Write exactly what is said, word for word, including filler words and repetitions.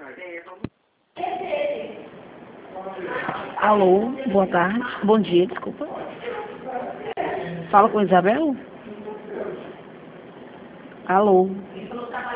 Alô, boa tarde. Bom dia, desculpa. Fala com Isabel? Alô.